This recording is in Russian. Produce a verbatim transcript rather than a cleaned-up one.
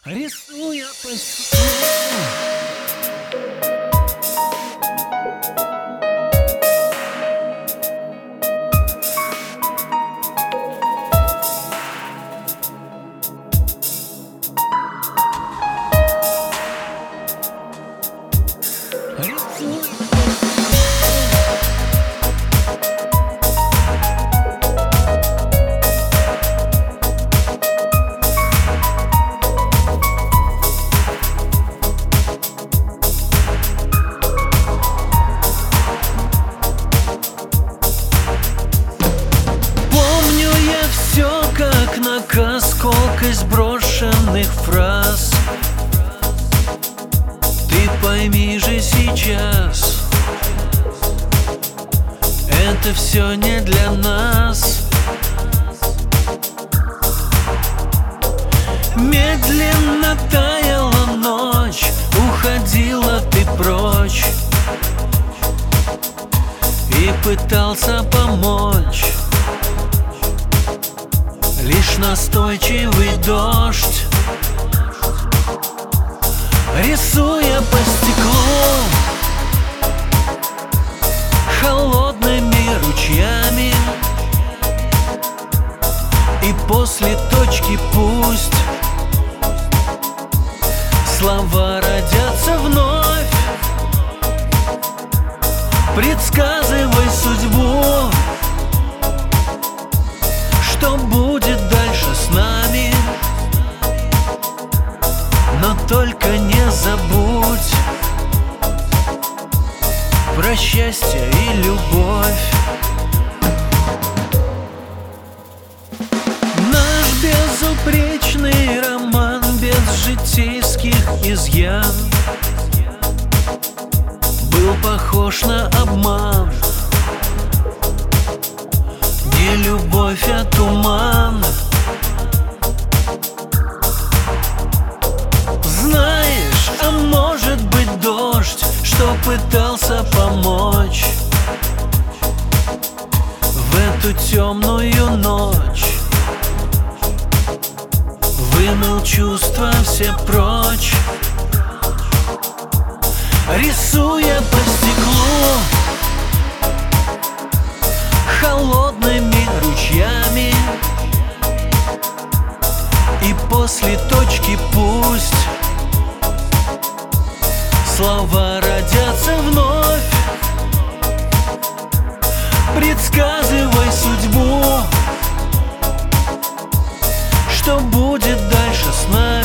Рисуя по стеклу. Колкость брошенных фраз. Ты пойми же сейчас, это все не для нас. Медленно таяла ночь, уходила ты прочь и пытался помочь. Лишь настойчивый дождь, рисуя по стеклу холодными ручьями. И после точки пусть слова родятся вновь. Предсказывай судьбу, что будет дальше с нами. Но только не забудь про счастье и любовь. Наш безупречный роман без житейских изъян был похож на обман. Не любовь, а туман. Знаешь, а может быть дождь, что пытался помочь в эту темную ночь, вымыл чувства все прочь, рисуя по стеклу холодными ручьями. И после точки пусть слова родятся вновь. Предсказывай судьбу, что будет дальше с нами.